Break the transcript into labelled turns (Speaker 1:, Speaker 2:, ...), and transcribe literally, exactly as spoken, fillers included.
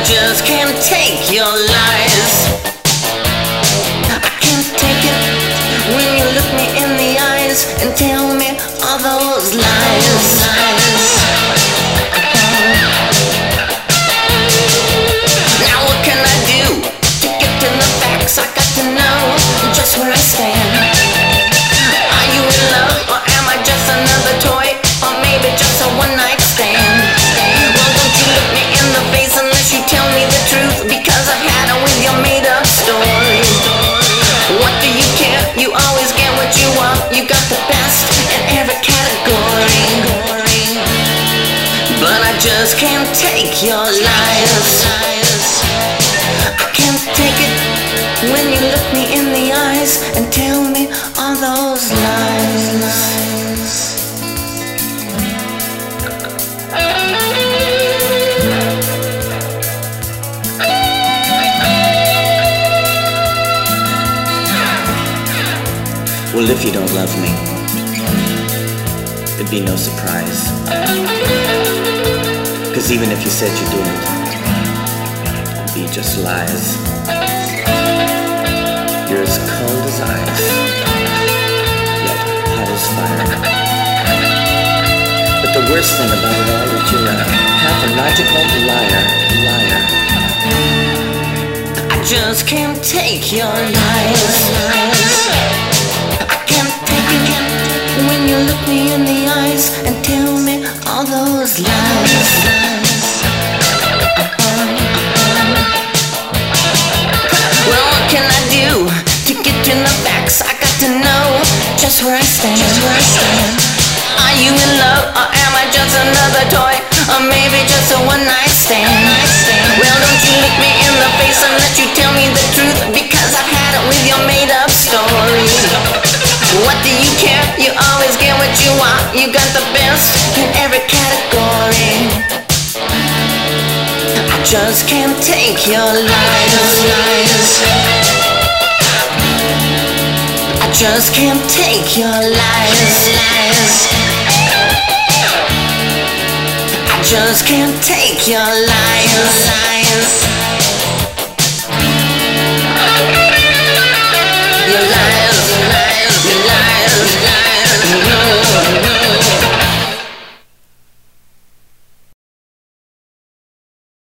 Speaker 1: just can't take your lies. I can't take it when you look me in the eyes and tell me all those lies. Now what can I do to get to the facts? I got to know just where I stand. Are you in love, or am I just another toy, or maybe just a one-night stand? Well, don't you look me in the face unless you tell me the truth, because I've had it with your made-up story. What do you care? You always get what you want. You got the best in every category. But I just can't take your lies. I can't take it when you look me in the eyes and tell me all those lies. Well, if you don't love me, it'd be no surprise. Cause even if you said you did, it'd be just lies. You're as cold as ice, yet hot as fire. But the worst thing about it all is that you're a pathological liar, liar. I just can't take your lies. I can't take it when you look me in the eyes and tell me all those lies. Well, what can I do to get to the facts? I got to know just where I stand. Just where I stand. Are you in love, or am I just another toy, or maybe just a one-night stand? Well, don't you look me in the face and let you tell me the truth, because I've had it with your made-up story. What do you care? You always get what you want. You got the best in every category. I just can't take your lies. I just can't take your lies. I just can't take your lies.